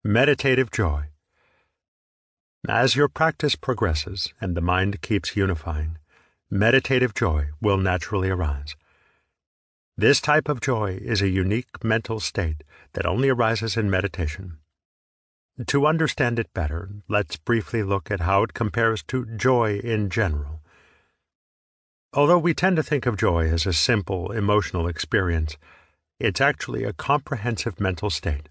Meditative joy. As your practice progresses and the mind keeps unifying, meditative joy will naturally arise. This type of joy is a unique mental state that only arises in meditation. To understand it better, let's briefly look at how it compares to joy in general. Although we tend to think of joy as a simple emotional experience, it's actually a comprehensive mental state.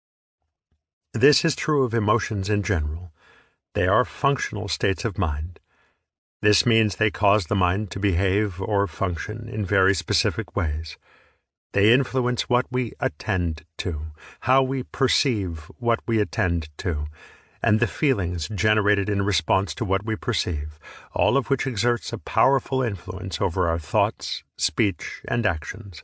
This is true of emotions in general. They are functional states of mind. This means they cause the mind to behave or function in very specific ways. They influence what we attend to, how we perceive what we attend to, and the feelings generated in response to what we perceive, all of which exerts a powerful influence over our thoughts, speech, and actions.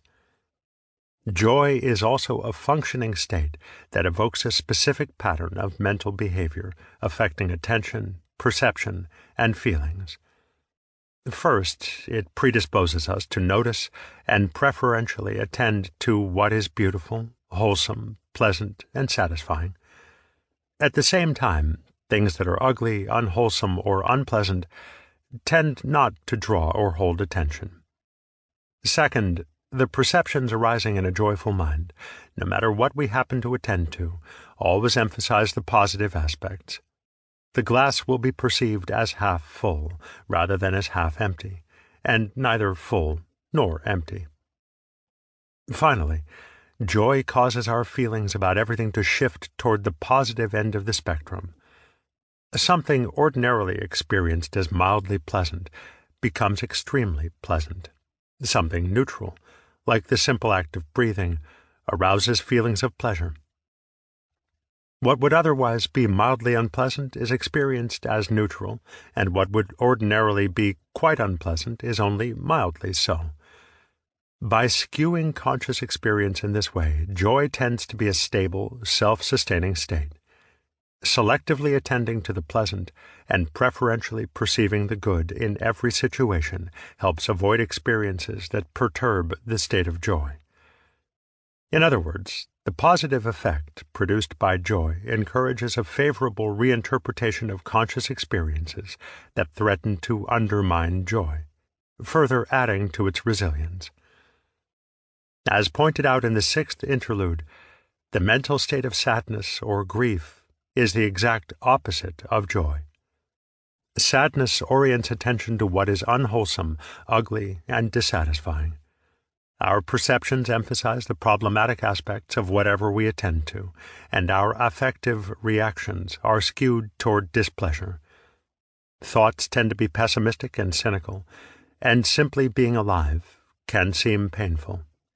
Joy is also a functioning state that evokes a specific pattern of mental behavior affecting attention, perception, and feelings. First, it predisposes us to notice and preferentially attend to what is beautiful, wholesome, pleasant, and satisfying. At the same time, things that are ugly, unwholesome, or unpleasant tend not to draw or hold attention. Second, the perceptions arising in a joyful mind, no matter what we happen to attend to, always emphasize the positive aspects. The glass will be perceived as half full rather than as half empty, and neither full nor empty. Finally, joy causes our feelings about everything to shift toward the positive end of the spectrum. Something ordinarily experienced as mildly pleasant becomes extremely pleasant. Something neutral, like the simple act of breathing, arouses feelings of pleasure. What would otherwise be mildly unpleasant is experienced as neutral, and what would ordinarily be quite unpleasant is only mildly so. By skewing conscious experience in this way, joy tends to be a stable, self-sustaining state. Selectively attending to the pleasant and preferentially perceiving the good in every situation helps avoid experiences that perturb the state of joy. In other words, the positive effect produced by joy encourages a favorable reinterpretation of conscious experiences that threaten to undermine joy, further adding to its resilience. As pointed out in the sixth interlude, the mental state of sadness or grief is the exact opposite of joy. Sadness orients attention to what is unwholesome, ugly, and dissatisfying. Our perceptions emphasize the problematic aspects of whatever we attend to, and our affective reactions are skewed toward displeasure. Thoughts tend to be pessimistic and cynical, and simply being alive can seem painful.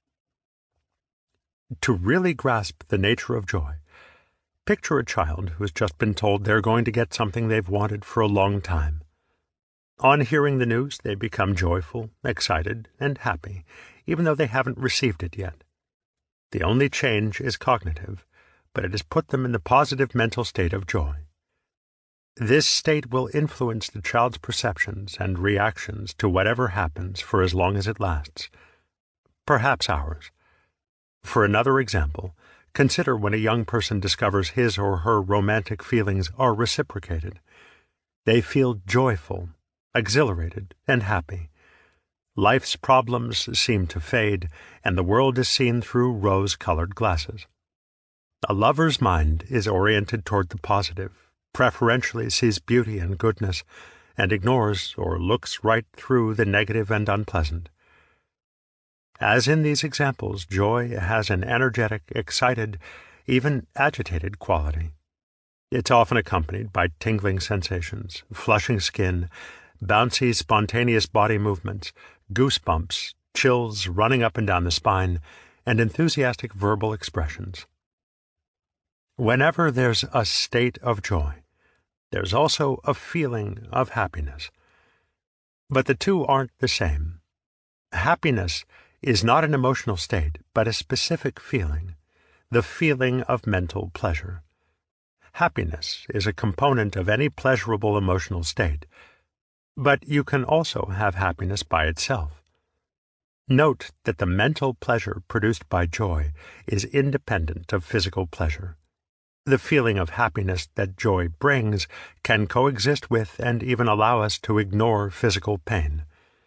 To really grasp the nature of joy, picture a child who has just been told they're going to get something they've wanted for a long time. On hearing the news, they become joyful, excited, and happy, even though they haven't received it yet. The only change is cognitive, but it has put them in the positive mental state of joy. This state will influence the child's perceptions and reactions to whatever happens for as long as it lasts, perhaps hours. For another example, consider when a young person discovers his or her romantic feelings are reciprocated. They feel joyful, exhilarated, and happy. Life's problems seem to fade, and the world is seen through rose-colored glasses. A lover's mind is oriented toward the positive, preferentially sees beauty and goodness, and ignores or looks right through the negative and unpleasant. As in these examples, joy has an energetic, excited, even agitated quality. It's often accompanied by tingling sensations, flushing skin, bouncy, spontaneous body movements, goosebumps, chills running up and down the spine, and enthusiastic verbal expressions. Whenever there's a state of joy, there's also a feeling of happiness. But the two aren't the same. Happiness is not an emotional state, but a specific feeling, the feeling of mental pleasure. Happiness is a component of any pleasurable emotional state, but you can also have happiness by itself. Note that the mental pleasure produced by joy is independent of physical pleasure. The feeling of happiness that joy brings can coexist with and even allow us to ignore physical pain.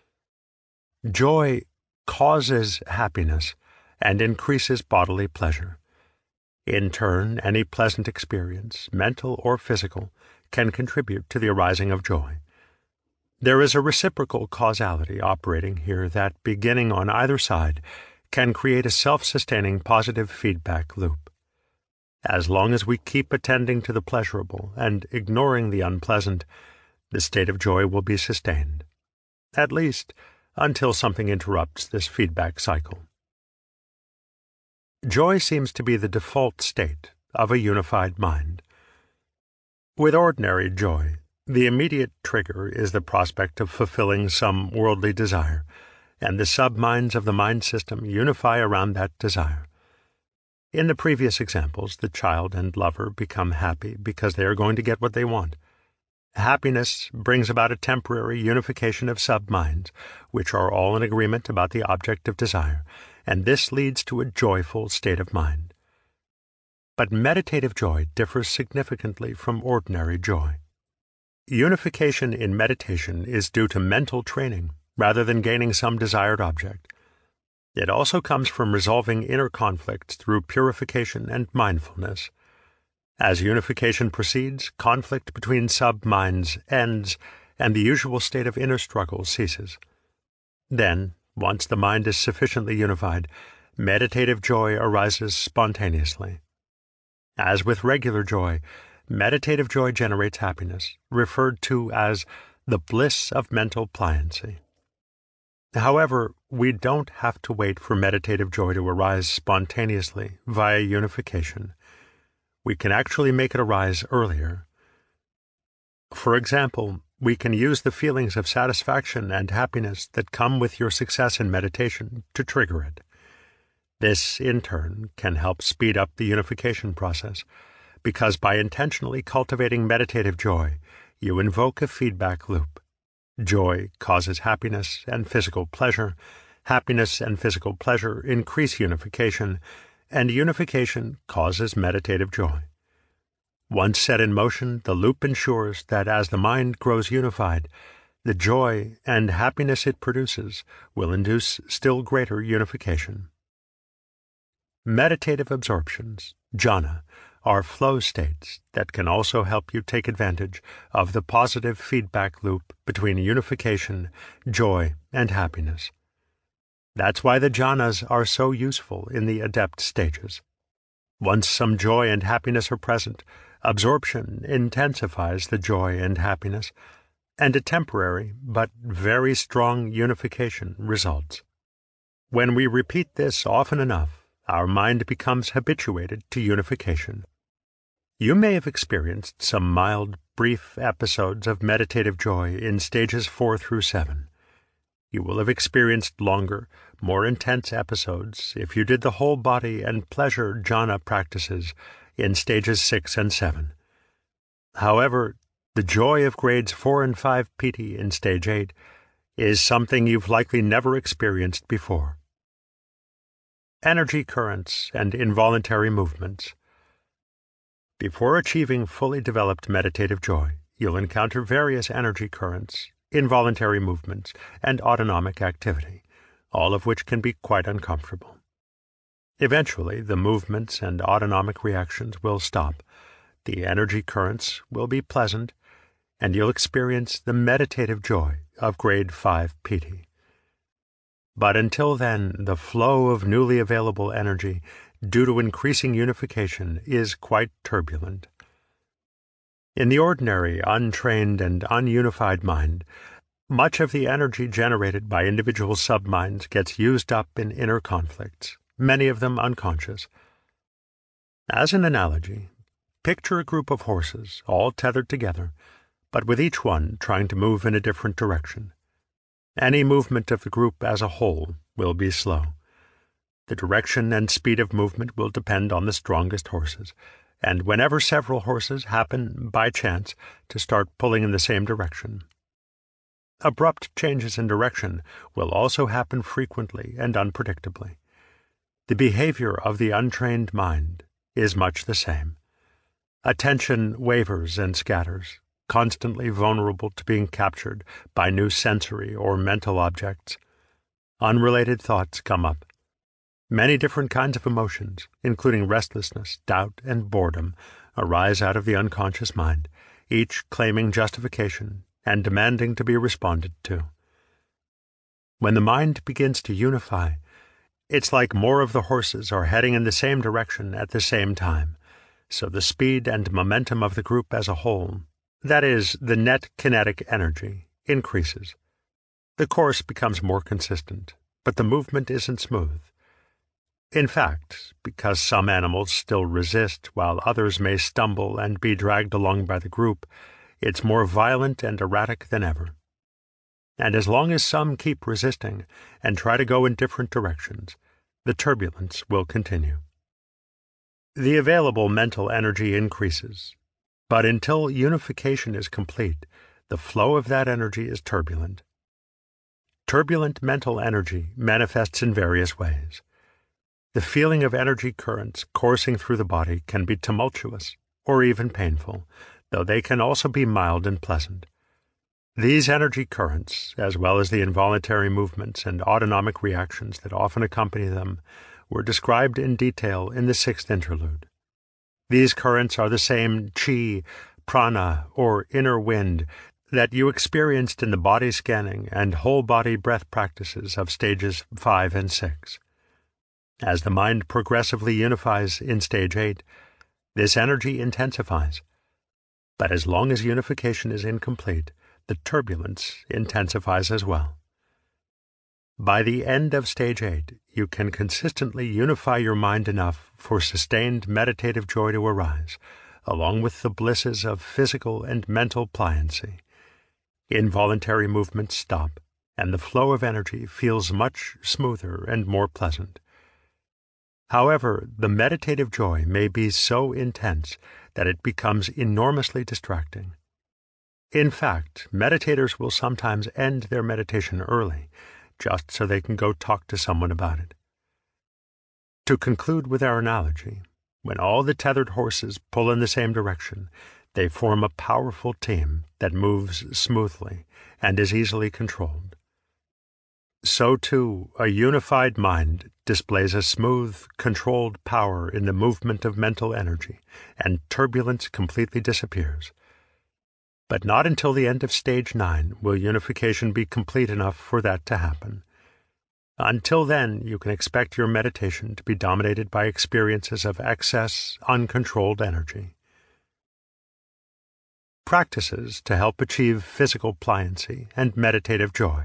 Joy causes happiness and increases bodily pleasure. In turn, any pleasant experience, mental or physical, can contribute to the arising of joy. There is a reciprocal causality operating here that, beginning on either side, can create a self-sustaining positive feedback loop. As long as we keep attending to the pleasurable and ignoring the unpleasant, the state of joy will be sustained, at least until something interrupts this feedback cycle. Joy seems to be the default state of a unified mind. With ordinary joy, the immediate trigger is the prospect of fulfilling some worldly desire, and the sub-minds of the mind system unify around that desire. In the previous examples, the child and lover become happy because they are going to get what they want. Happiness brings about a temporary unification of sub-minds, which are all in agreement about the object of desire, and this leads to a joyful state of mind. But meditative joy differs significantly from ordinary joy. Unification in meditation is due to mental training rather than gaining some desired object. It also comes from resolving inner conflicts through purification and mindfulness. As unification proceeds, conflict between sub-minds ends, and the usual state of inner struggle ceases. Then, once the mind is sufficiently unified, meditative joy arises spontaneously. As with regular joy, meditative joy generates happiness, referred to as the bliss of mental pliancy. However, we don't have to wait for meditative joy to arise spontaneously via unification. We can actually make it arise earlier. For example, we can use the feelings of satisfaction and happiness that come with your success in meditation to trigger it. This, in turn, can help speed up the unification process, because by intentionally cultivating meditative joy, you invoke a feedback loop. Joy causes happiness and physical pleasure. Happiness and physical pleasure increase unification, and unification causes meditative joy. Once set in motion, the loop ensures that as the mind grows unified, the joy and happiness it produces will induce still greater unification. Meditative absorptions, jhana, are flow states that can also help you take advantage of the positive feedback loop between unification, joy, and happiness. That's why the jhanas are so useful in the adept stages. Once some joy and happiness are present, absorption intensifies the joy and happiness, and a temporary but very strong unification results. When we repeat this often enough, our mind becomes habituated to unification. You may have experienced some mild, brief episodes of meditative joy in stages 4 through 7. You will have experienced longer, more intense episodes if you did the whole body and pleasure jhana practices in stages 6 and 7. However, the joy of grades 4 and 5 piti in stage 8 is something you've likely never experienced before. Energy currents and involuntary movements. Before achieving fully developed meditative joy, you'll encounter various energy currents, involuntary movements, and autonomic activity, all of which can be quite uncomfortable. Eventually, the movements and autonomic reactions will stop, the energy currents will be pleasant, and you'll experience the meditative joy of grade 5 piti. But until then, the flow of newly available energy, due to increasing unification, is quite turbulent. In the ordinary, untrained, and ununified mind, much of the energy generated by individual sub-minds gets used up in inner conflicts, many of them unconscious. As an analogy, picture a group of horses, all tethered together, but with each one trying to move in a different direction. Any movement of the group as a whole will be slow. The direction and speed of movement will depend on the strongest horses, and whenever several horses happen, by chance, to start pulling in the same direction. Abrupt changes in direction will also happen frequently and unpredictably. The behavior of the untrained mind is much the same. Attention wavers and scatters, constantly vulnerable to being captured by new sensory or mental objects. Unrelated thoughts come up. Many different kinds of emotions, including restlessness, doubt, and boredom, arise out of the unconscious mind, each claiming justification and demanding to be responded to. When the mind begins to unify, it's like more of the horses are heading in the same direction at the same time, so the speed and momentum of the group as a whole, that is, the net kinetic energy, increases. The course becomes more consistent, but the movement isn't smooth. In fact, because some animals still resist while others may stumble and be dragged along by the group, it's more violent and erratic than ever. And as long as some keep resisting and try to go in different directions, the turbulence will continue. The available mental energy increases, but until unification is complete, the flow of that energy is turbulent. Turbulent mental energy manifests in various ways. The feeling of energy currents coursing through the body can be tumultuous or even painful, though they can also be mild and pleasant. These energy currents, as well as the involuntary movements and autonomic reactions that often accompany them, were described in detail in the 6th interlude. These currents are the same chi, prana, or inner wind that you experienced in the body scanning and whole-body breath practices of stages 5 and 6. As the mind progressively unifies in stage 8, this energy intensifies. But as long as unification is incomplete, the turbulence intensifies as well. By the end of stage 8, you can consistently unify your mind enough for sustained meditative joy to arise, along with the blisses of physical and mental pliancy. Involuntary movements stop, and the flow of energy feels much smoother and more pleasant. However, the meditative joy may be so intense that it becomes enormously distracting. In fact, meditators will sometimes end their meditation early, just so they can go talk to someone about it. To conclude with our analogy, when all the tethered horses pull in the same direction, they form a powerful team that moves smoothly and is easily controlled. So too, a unified mind displays a smooth, controlled power in the movement of mental energy, and turbulence completely disappears. But not until the end of stage 9 will unification be complete enough for that to happen. Until then, you can expect your meditation to be dominated by experiences of excess, uncontrolled energy. Practices to help achieve physical pliancy and meditative joy.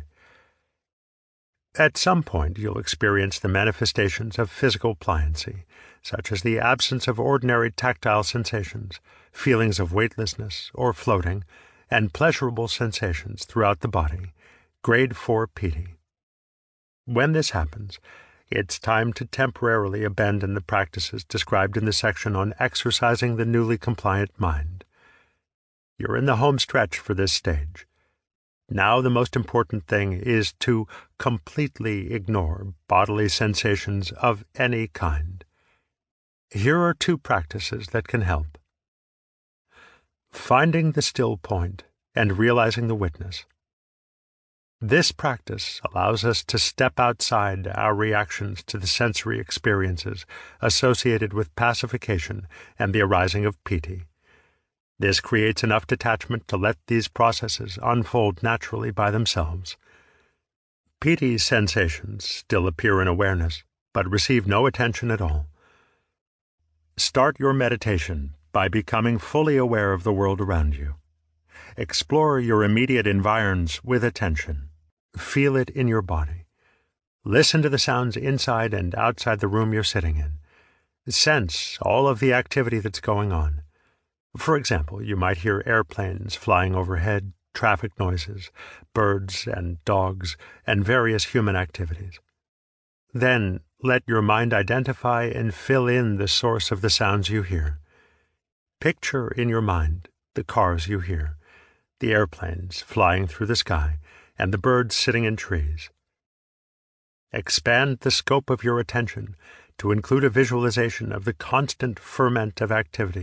At some point, you'll experience the manifestations of physical pliancy, such as the absence of ordinary tactile sensations, feelings of weightlessness or floating, and pleasurable sensations throughout the body, grade 4 piti. When this happens, it's time to temporarily abandon the practices described in the section on exercising the newly compliant mind. You're in the home stretch for this stage. Now the most important thing is to completely ignore bodily sensations of any kind. Here are 2 practices that can help. Finding the still point and realizing the witness. This practice allows us to step outside our reactions to the sensory experiences associated with pacification and the arising of piti. This creates enough detachment to let these processes unfold naturally by themselves. Piti sensations still appear in awareness, but receive no attention at all. Start your meditation by becoming fully aware of the world around you. Explore your immediate environs with attention. Feel it in your body. Listen to the sounds inside and outside the room you're sitting in. Sense all of the activity that's going on. For example, you might hear airplanes flying overhead, traffic noises, birds and dogs, and various human activities. Then let your mind identify and fill in the source of the sounds you hear. Picture in your mind the cars you hear, the airplanes flying through the sky, and the birds sitting in trees. Expand the scope of your attention to include a visualization of the constant ferment of activity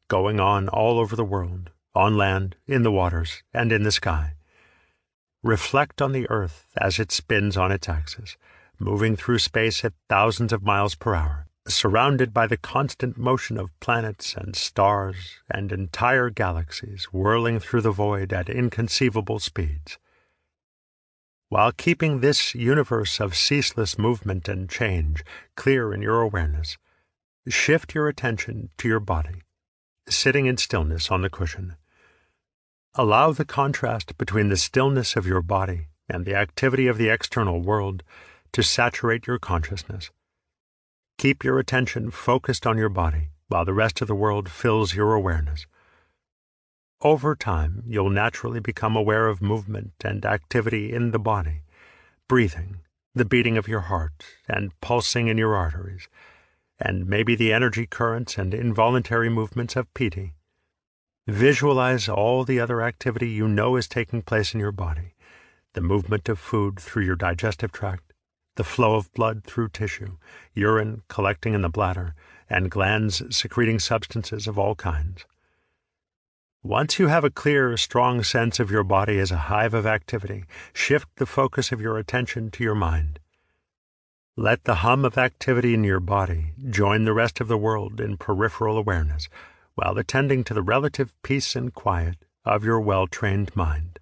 going on all over the world, on land, in the waters, and in the sky. Reflect on the earth as it spins on its axis, moving through space at thousands of miles per hour, surrounded by the constant motion of planets and stars and entire galaxies whirling through the void at inconceivable speeds. While keeping this universe of ceaseless movement and change clear in your awareness, shift your attention to your body, sitting in stillness on the cushion. Allow the contrast between the stillness of your body and the activity of the external world to saturate your consciousness. Keep your attention focused on your body while the rest of the world fills your awareness. Over time, you'll naturally become aware of movement and activity in the body, breathing, the beating of your heart, and pulsing in your arteries, and maybe the energy currents and involuntary movements of piti. Visualize all the other activity you know is taking place in your body, the movement of food through your digestive tract, the flow of blood through tissue, urine collecting in the bladder, and glands secreting substances of all kinds. Once you have a clear, strong sense of your body as a hive of activity, shift the focus of your attention to your mind. Let the hum of activity in your body join the rest of the world in peripheral awareness, while attending to the relative peace and quiet of your well-trained mind.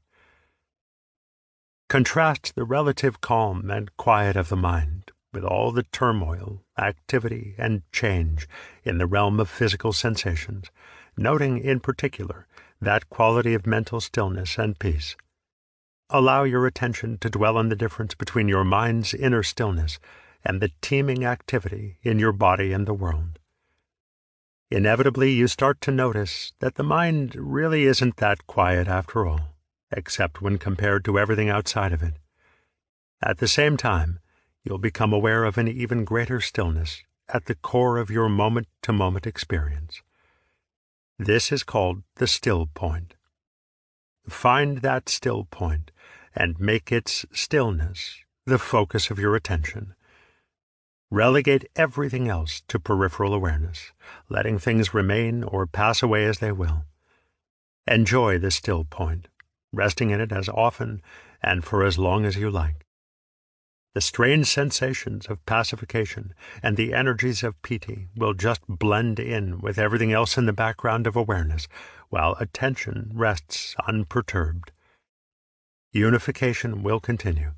Contrast the relative calm and quiet of the mind with all the turmoil, activity, and change in the realm of physical sensations, noting in particular that quality of mental stillness and peace. Allow your attention to dwell on the difference between your mind's inner stillness and the teeming activity in your body and the world. Inevitably, you start to notice that the mind really isn't that quiet after all, except when compared to everything outside of it. At the same time, you'll become aware of an even greater stillness at the core of your moment-to-moment experience. This is called the still point. Find that still point and make its stillness the focus of your attention. Relegate everything else to peripheral awareness, letting things remain or pass away as they will. Enjoy the still point, resting in it as often and for as long as you like. The strange sensations of pacification and the energies of piti will just blend in with everything else in the background of awareness, while attention rests unperturbed. Unification will continue.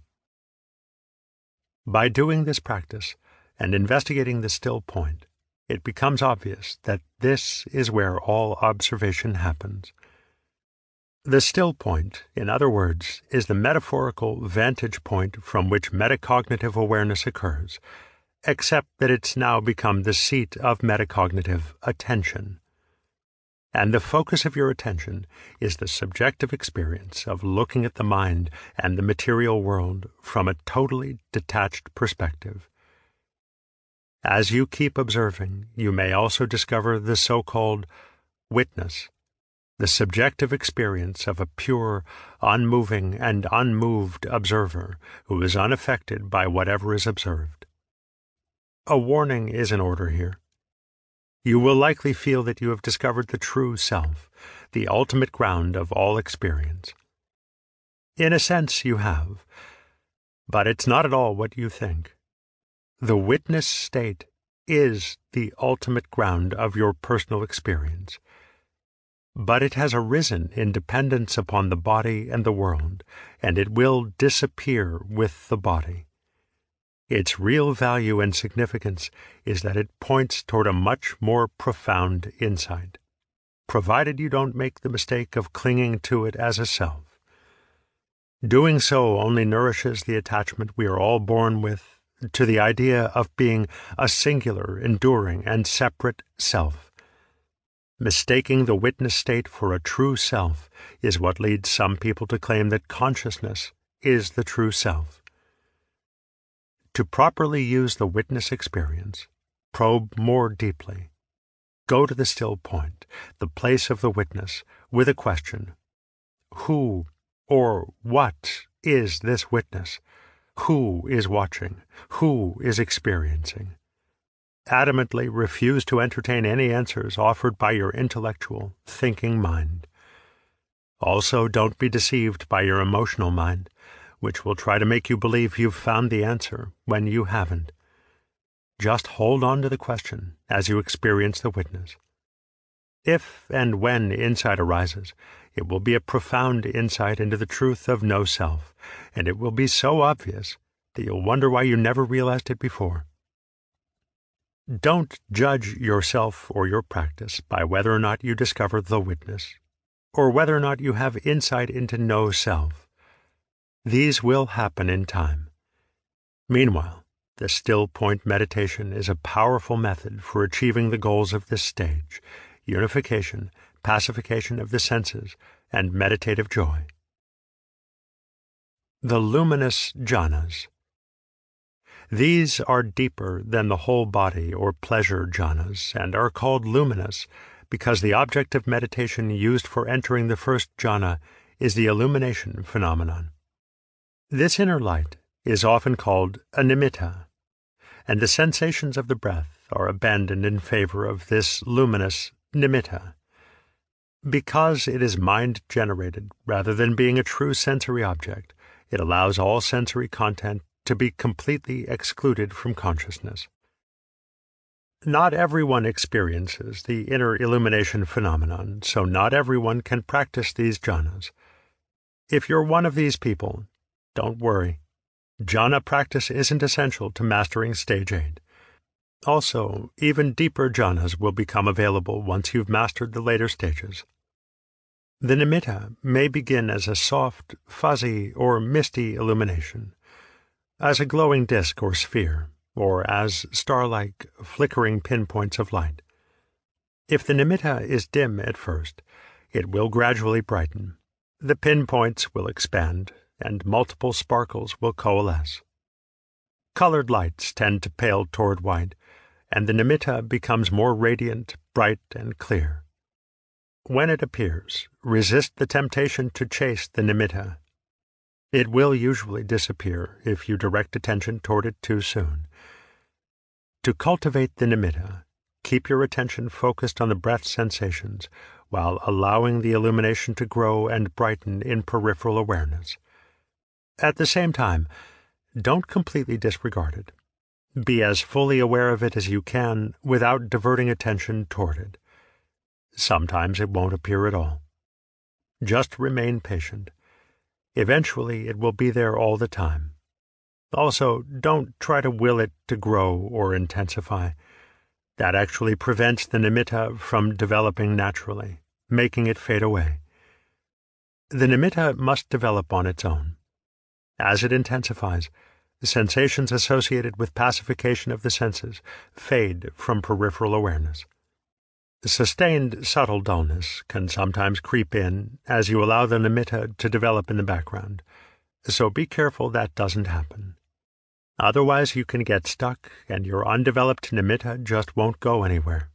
By doing this practice and investigating the still point, it becomes obvious that this is where all observation happens. The still point, in other words, is the metaphorical vantage point from which metacognitive awareness occurs, except that it's now become the seat of metacognitive attention. And the focus of your attention is the subjective experience of looking at the mind and the material world from a totally detached perspective. As you keep observing, you may also discover the so-called witness, the subjective experience of a pure, unmoving, and unmoved observer who is unaffected by whatever is observed. A warning is in order here. You will likely feel that you have discovered the true self, the ultimate ground of all experience. In a sense, you have, but it's not at all what you think. The witness state is the ultimate ground of your personal experience, but it has arisen in dependence upon the body and the world, and it will disappear with the body. Its real value and significance is that it points toward a much more profound insight, provided you don't make the mistake of clinging to it as a self. Doing so only nourishes the attachment we are all born with to the idea of being a singular, enduring, and separate self. Mistaking the witness state for a true self is what leads some people to claim that consciousness is the true self. To properly use the witness experience, probe more deeply. Go to the still point, the place of the witness, with a question. Who or what is this witness? Who is watching? Who is experiencing? adamantly refuse to entertain any answers offered by your intellectual, thinking mind. Also, don't be deceived by your emotional mind, which will try to make you believe you've found the answer when you haven't. Just hold on to the question as you experience the witness. If and when insight arises, it will be a profound insight into the truth of no self, and it will be so obvious that you'll wonder why you never realized it before. Don't judge yourself or your practice by whether or not you discover the witness, or whether or not you have insight into no self. These will happen in time. Meanwhile, the still point meditation is a powerful method for achieving the goals of this stage: unification, pacification of the senses, and meditative joy. The luminous jhanas. These are deeper than the whole body or pleasure jhanas, and are called luminous because the object of meditation used for entering the first jhana is the illumination phenomenon. This inner light is often called a nimitta, and the sensations of the breath are abandoned in favor of this luminous nimitta. Because it is mind-generated rather than being a true sensory object, it allows all sensory content to be completely excluded from consciousness. Not everyone experiences the inner illumination phenomenon, so not everyone can practice these jhanas. If you're one of these people, don't worry. Jhana practice isn't essential to mastering stage 8. Also, even deeper jhanas will become available once you've mastered the later stages. The nimitta may begin as a soft, fuzzy, or misty illumination, as a glowing disk or sphere, or as star-like, flickering pinpoints of light. If the nimitta is dim at first, it will gradually brighten. The pinpoints will expand, and multiple sparkles will coalesce. Colored lights tend to pale toward white, and the nimitta becomes more radiant, bright, and clear. When it appears, resist the temptation to chase the nimitta. It will usually disappear if you direct attention toward it too soon. To cultivate the nimitta, keep your attention focused on the breath sensations while allowing the illumination to grow and brighten in peripheral awareness. At the same time, don't completely disregard it. Be as fully aware of it as you can without diverting attention toward it. Sometimes it won't appear at all. Just remain patient. Eventually, it will be there all the time. Also, don't try to will it to grow or intensify. That actually prevents the nimitta from developing naturally, making it fade away. The nimitta must develop on its own. As it intensifies, the sensations associated with pacification of the senses fade from peripheral awareness. Sustained subtle dullness can sometimes creep in as you allow the nimitta to develop in the background, so be careful that doesn't happen. Otherwise you can get stuck and your undeveloped nimitta just won't go anywhere.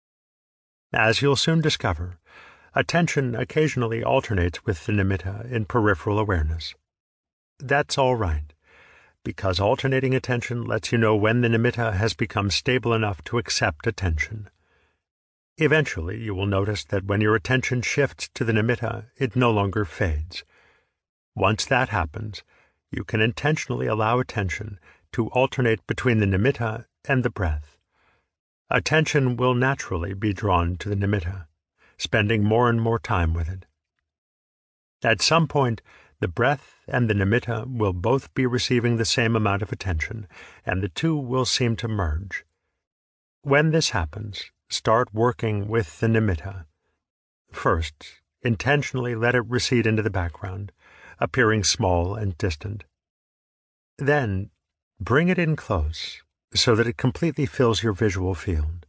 As you'll soon discover, attention occasionally alternates with the nimitta in peripheral awareness. That's all right, because alternating attention lets you know when the nimitta has become stable enough to accept attention. Eventually, you will notice that when your attention shifts to the nimitta, it no longer fades. Once that happens, you can intentionally allow attention to alternate between the nimitta and the breath. Attention will naturally be drawn to the nimitta, spending more and more time with it. At some point, the breath and the nimitta will both be receiving the same amount of attention, and the two will seem to merge. When this happens, start working with the nimitta. First, intentionally let it recede into the background, appearing small and distant. Then, bring it in close, so that it completely fills your visual field.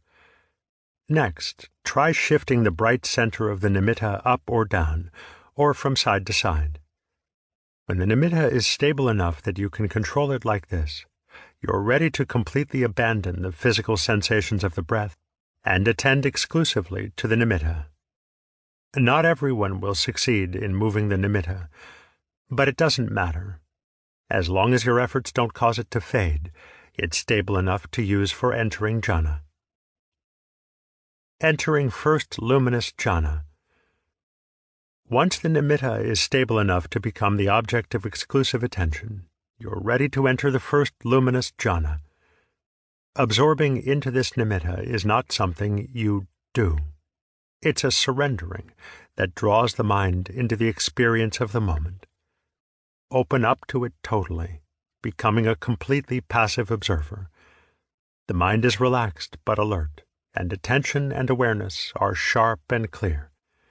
Next, try shifting the bright center of the nimitta up or down, or from side to side. When the nimitta is stable enough that you can control it like this, you're ready to completely abandon the physical sensations of the breath and attend exclusively to the nimitta. Not everyone will succeed in moving the nimitta, but it doesn't matter. As long as your efforts don't cause it to fade, It's stable enough to use for entering jhana. Entering first luminous jhana. Once the nimitta is stable enough to become the object of exclusive attention, you're ready to enter the first luminous jhana. Absorbing into this nimitta is not something you do. It's a surrendering that draws the mind into the experience of the moment. Open up to it totally, becoming a completely passive observer. The mind is relaxed but alert, and attention and awareness are sharp and clear.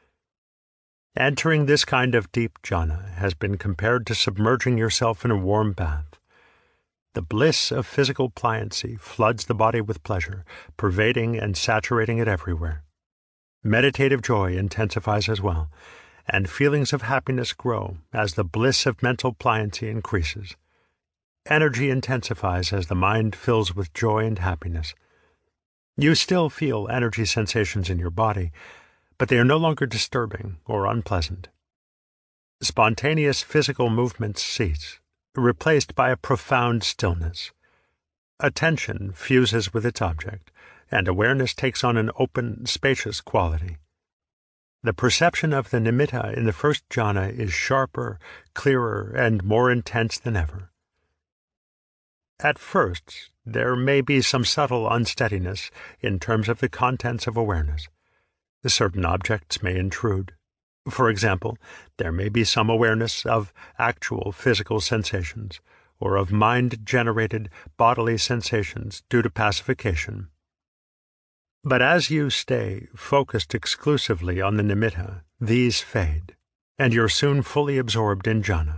Entering this kind of deep jhana has been compared to submerging yourself in a warm bath. The bliss of physical pliancy floods the body with pleasure, pervading and saturating it everywhere. Meditative joy intensifies as well, and feelings of happiness grow as the bliss of mental pliancy increases. Energy intensifies as the mind fills with joy and happiness. You still feel energy sensations in your body, but they are no longer disturbing or unpleasant. Spontaneous physical movements cease, replaced by a profound stillness. Attention fuses with its object, and awareness takes on an open, spacious quality. The perception of the nimitta in the first jhana is sharper, clearer, and more intense than ever. At first, there may be some subtle unsteadiness in terms of the contents of awareness. Certain objects may intrude. For example, there may be some awareness of actual physical sensations, or of mind-generated bodily sensations due to pacification. But as you stay focused exclusively on the nimitta, these fade, and you're soon fully absorbed in jhana.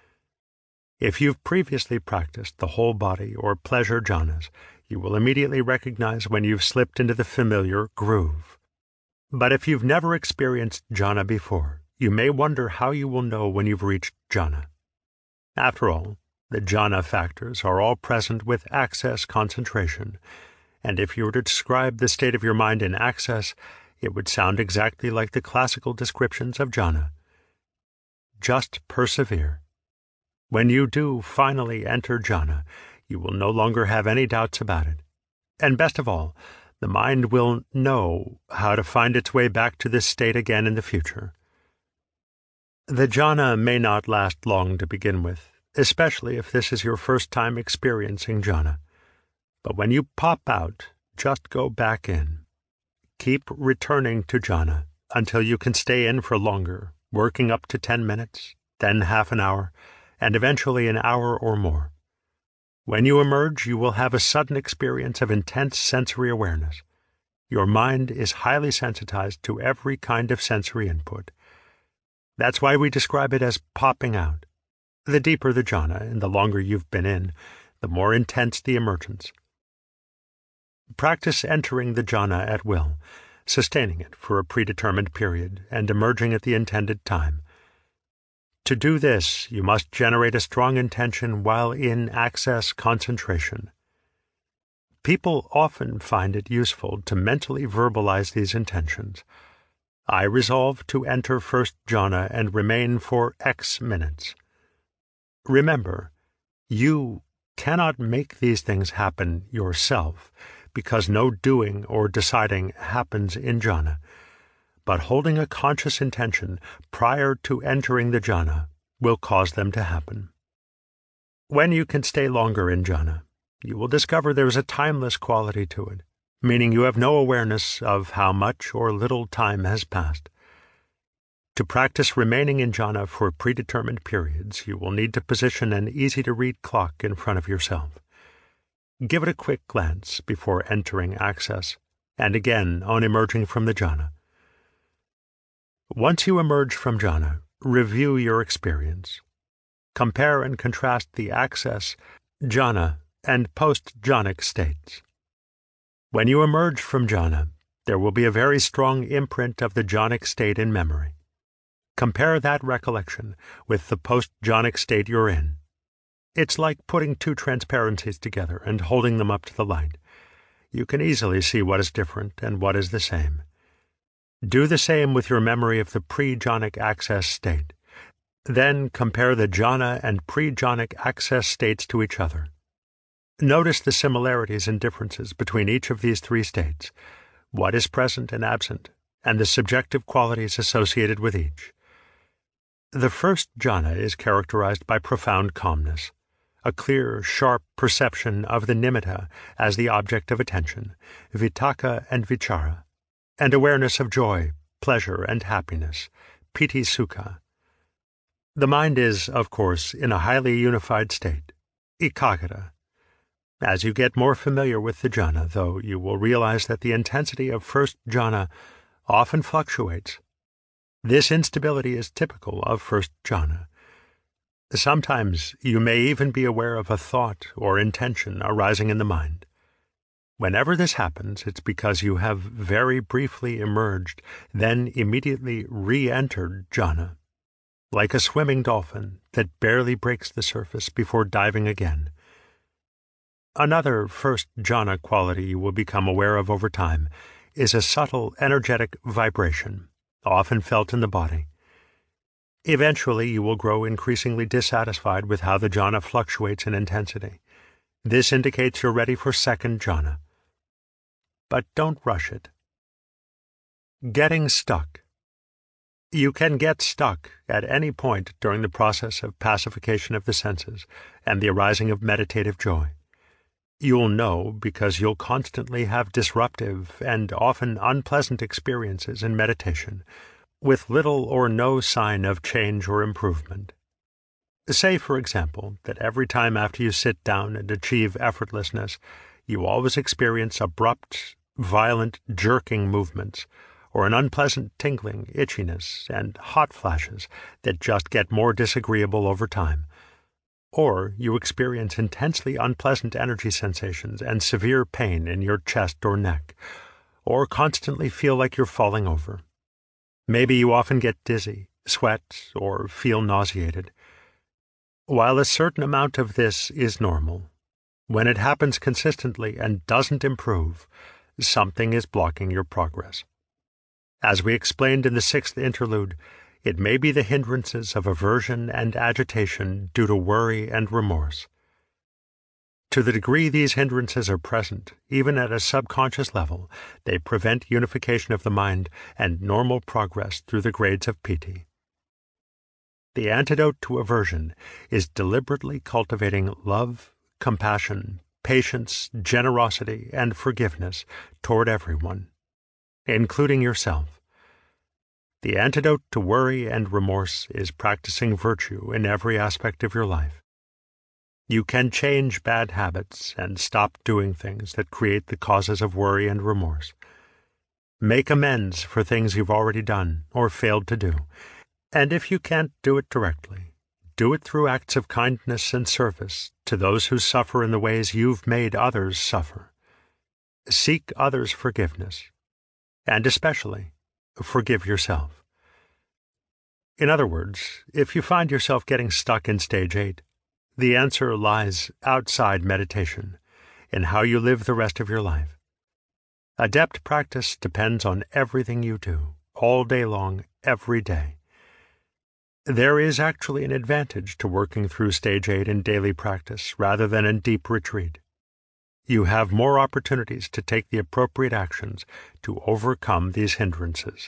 If you've previously practiced the whole body or pleasure jhanas, you will immediately recognize when you've slipped into the familiar groove. But if you've never experienced jhana before, you may wonder how you will know when you've reached jhana. After all, the jhana factors are all present with access concentration, and if you were to describe the state of your mind in access, it would sound exactly like the classical descriptions of jhana. Just persevere. When you do finally enter jhana, you will no longer have any doubts about it. And best of all, the mind will know how to find its way back to this state again in the future. The jhana may not last long to begin with, especially if this is your first time experiencing jhana. But when you pop out, just go back in. Keep returning to jhana until you can stay in for longer, working up to 10 minutes, then half an hour, and eventually an hour or more. When you emerge, you will have a sudden experience of intense sensory awareness. Your mind is highly sensitized to every kind of sensory input. That's why we describe it as popping out. The deeper the jhana and the longer you've been in, the more intense the emergence. Practice entering the jhana at will, sustaining it for a predetermined period, and emerging at the intended time. To do this, you must generate a strong intention while in access concentration. People often find it useful to mentally verbalize these intentions. I resolve to enter first jhana and remain for X minutes. Remember, you cannot make these things happen yourself, because no doing or deciding happens in jhana. But holding a conscious intention prior to entering the jhana will cause them to happen. When you can stay longer in jhana, you will discover there is a timeless quality to it, meaning you have no awareness of how much or little time has passed. To practice remaining in jhana for predetermined periods, you will need to position an easy-to-read clock in front of yourself. Give it a quick glance before entering access, and again on emerging from the jhana. Once you emerge from jhana, review your experience. Compare and contrast the access, jhana, and post-jhanic states. When you emerge from jhana, there will be a very strong imprint of the jhanic state in memory. Compare that recollection with the post-jhanic state you're in. It's like putting two transparencies together and holding them up to the light. You can easily see what is different and what is the same. Do the same with your memory of the pre-jhanic access state. Then compare the jhana and pre-jhanic access states to each other. Notice the similarities and differences between each of these three states, what is present and absent, and the subjective qualities associated with each. The first jhana is characterized by profound calmness, a clear, sharp perception of the nimitta as the object of attention, vitakka and vichara, and awareness of joy, pleasure, and happiness, piti sukha. The mind is, of course, in a highly unified state, ekaggata. As you get more familiar with the jhana, though, you will realize that the intensity of first jhana often fluctuates. This instability is typical of first jhana. Sometimes you may even be aware of a thought or intention arising in the mind. Whenever this happens, it's because you have very briefly emerged, then immediately re-entered jhana, like a swimming dolphin that barely breaks the surface before diving again. Another first jhana quality you will become aware of over time is a subtle energetic vibration, often felt in the body. Eventually, you will grow increasingly dissatisfied with how the jhana fluctuates in intensity. This indicates you're ready for second jhana. But don't rush it. Getting stuck. You can get stuck at any point during the process of pacification of the senses and the arising of meditative joy. You'll know because you'll constantly have disruptive and often unpleasant experiences in meditation, with little or no sign of change or improvement. Say, for example, that every time after you sit down and achieve effortlessness, you always experience abrupt, violent, jerking movements, or an unpleasant tingling, itchiness, and hot flashes that just get more disagreeable over time. Or you experience intensely unpleasant energy sensations and severe pain in your chest or neck, or constantly feel like you're falling over. Maybe you often get dizzy, sweat, or feel nauseated. While a certain amount of this is normal, when it happens consistently and doesn't improve, something is blocking your progress. As we explained in the 6th interlude, it may be the hindrances of aversion and agitation due to worry and remorse. To the degree these hindrances are present, even at a subconscious level, they prevent unification of the mind and normal progress through the grades of piti. The antidote to aversion is deliberately cultivating love, compassion, patience, generosity, and forgiveness toward everyone, including yourself. The antidote to worry and remorse is practicing virtue in every aspect of your life. You can change bad habits and stop doing things that create the causes of worry and remorse. Make amends for things you've already done or failed to do, and if you can't do it directly, do it through acts of kindness and service to those who suffer in the ways you've made others suffer. Seek others' forgiveness, and especially forgive yourself. In other words, if you find yourself getting stuck in stage 8, the answer lies outside meditation, in how you live the rest of your life. Adept practice depends on everything you do, all day long, every day. There is actually an advantage to working through stage 8 in daily practice rather than in deep retreat. You have more opportunities to take the appropriate actions to overcome these hindrances.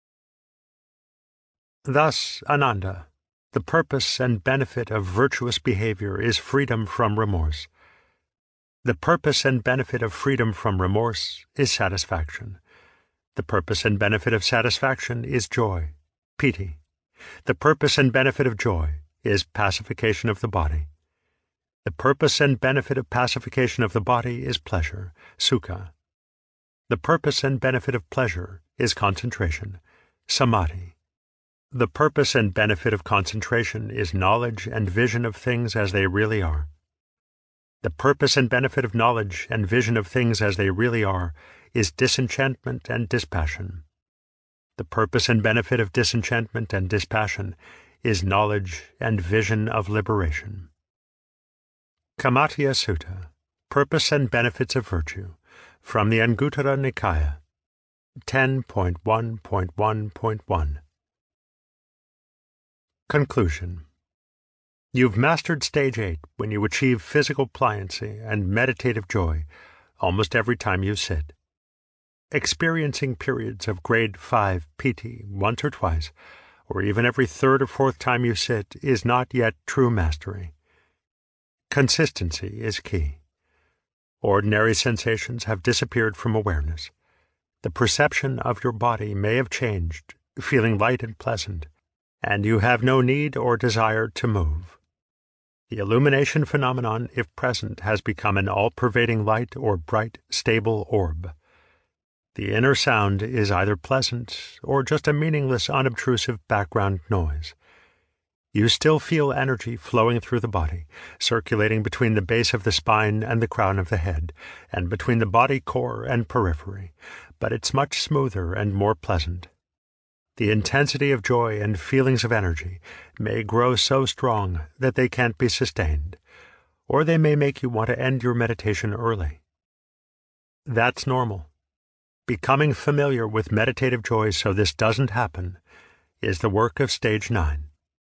Thus, Ananda, the purpose and benefit of virtuous behavior is freedom from remorse. The purpose and benefit of freedom from remorse is satisfaction. The purpose and benefit of satisfaction is joy, piti. The purpose and benefit of joy is pacification of the body. The purpose and benefit of pacification of the body is pleasure, sukha. The purpose and benefit of pleasure is concentration, samadhi. The purpose and benefit of concentration is knowledge and vision of things as they really are. The purpose and benefit of knowledge and vision of things as they really are is disenchantment and dispassion. The purpose and benefit of disenchantment and dispassion is knowledge and vision of liberation. Kamathya Sutta, Purpose and Benefits of Virtue, from the Anguttara Nikaya, 10.1.1.1. Conclusion. You've mastered stage 8 when you achieve physical pliancy and meditative joy almost every time you sit. Experiencing periods of grade 5 PT once or twice, or even every third or fourth time you sit, is not yet true mastery. Consistency is key. Ordinary sensations have disappeared from awareness. The perception of your body may have changed, feeling light and pleasant, and you have no need or desire to move. The illumination phenomenon, if present, has become an all-pervading light or bright, stable orb. The inner sound is either pleasant or just a meaningless, unobtrusive background noise. You still feel energy flowing through the body, circulating between the base of the spine and the crown of the head, and between the body core and periphery, but it's much smoother and more pleasant. The intensity of joy and feelings of energy may grow so strong that they can't be sustained, or they may make you want to end your meditation early. That's normal. Becoming familiar with meditative joy so this doesn't happen is the work of stage 9.